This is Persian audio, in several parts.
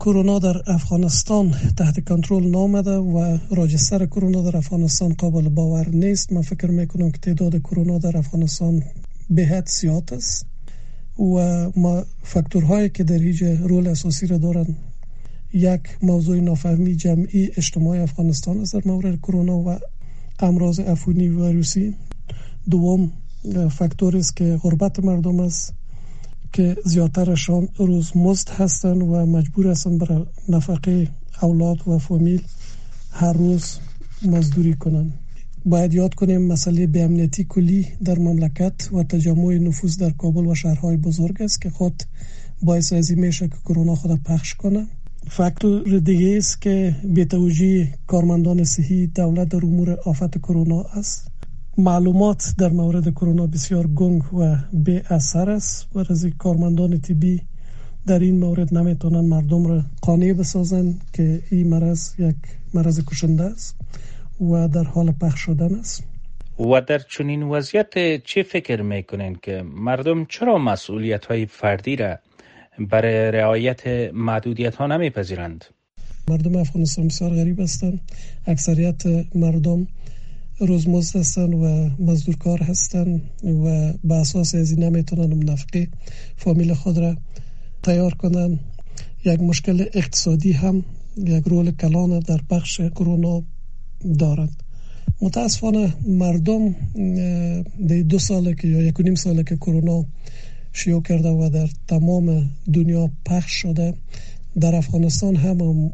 کرونا در افغانستان تحت کنترل نامده و راجستر کرونا در افغانستان قابل باور نیست. من فکر میکنم که تعداد کرونا در افغانستان به حد زیاد است و ما فاکتورهایی که در اینجا رول اساسی را دارند، یک موضوع نافهمی جمعی اجتماعی افغانستان است در مورد کرونا و امراض عفونی ویروسی. دوم فاکتور است که غربت مردم است که زیادترشان روزمزد هستند و مجبور هستند برای نفقه اولاد و فامیل هر روز مزدوری کنند. باید یاد کنیم مسئله بی‌امنیتی کلی در مملکت و تجمع نفوذ در کابل و شهرهای بزرگ است که خود باعث از این میشه که کرونا خود پخش کنه. فاکتور دیگه است که بی‌توجهی کارمندان صحی دولت در امور آفت کرونا است. معلومات در مورد کرونا بسیار گنگ و بی اثر است و از کارمندان طبی در این مورد نمیتونن مردم را قانع بسازند که این مرض یک مرض کشنده است و در حال پخش شدن است. و در چنین وضعیت چه فکر میکنین که مردم چرا مسئولیت‌های فردی را برای رعایت محدودیت‌ها نمیپذیرند؟ مردم افغانستان بسیار غریب هستند. اکثریت مردم روزمزد هستند و مزدورکار هستند و به اساس از این نمیتونن نفقه فامیل خود را تیار کنند. یک مشکل اقتصادی هم یک رول کلان در بخش کرونا دارند. متاسفانه مردم در 2 ساله که یا 1.5 ساله که کرونا شیوع کرده و در تمام دنیا پخش شده، در افغانستان هم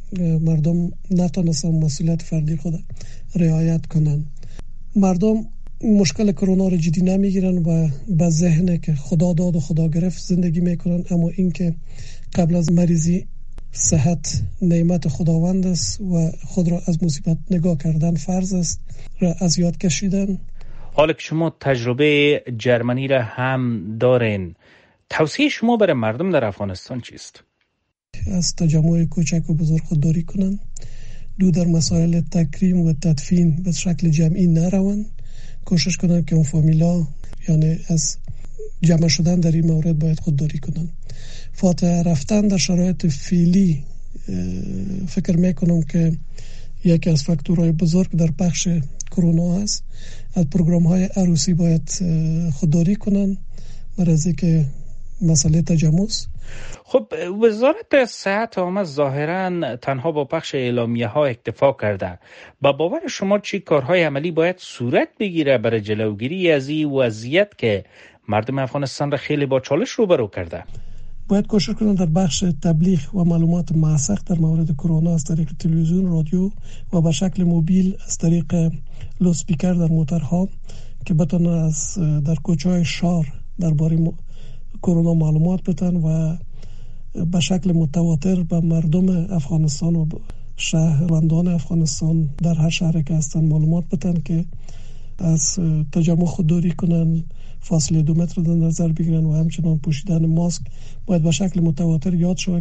مردم نتونستن مسئولیت فردی خود رعایت کنند. مردم مشکل کرونا رو جدی نمیگیرن و به ذهن که خدا داد و خدا گرفت زندگی میکنن، اما این که قبل از مریضی صحت نعمت خداوند است و خود را از مصیبت نگاه کردن فرض است را از یاد کشیدن. حالا که شما تجربه جرمنی را هم دارین، توصیه شما برای مردم در افغانستان چیست؟ از تجمع کوچک و بزرگ خودداری کنند. در مسائل تکریم و تدفین به شکل جمعی نروند. کوشش کنند که اون فامیلا یعنی از جمع شدن در این مورد باید خودداری کنند. فاتحه رفتن در شرایط فعلی فکر میکنم که یکی از فاکتورهای بزرگ در بخش کرونا است. از پروگرام های عروسی باید خودداری کنند برای که مسئله تجمعس. خب وزارت صحت عامه ظاهراً تنها با پخش اعلامیه ها اکتفا کرده. با باور شما چه کارهای عملی باید صورت بگیره برای جلوگیری از این وضعیت که مردم افغانستان را خیلی با چالش روبرو کرده؟ باید کوشش کنند در بخش تبلیغ و معلومات موثق در مورد کرونا از طریق تلویزیون، رادیو و به شکل موبیل از طریق لوسپیکر در موترها که بتونن از در کوچه‌های شهر درباره کرونا معلومات بدن و به شکل متواتر به مردم افغانستان و شهروندان افغانستان در هر شهری که هستن معلومات بدن که از تجمع خودداری کنن، فاصله 2 متر در نظر بگیرن و همچنان پوشیدن ماسک باید به شکل متواتر یاد شود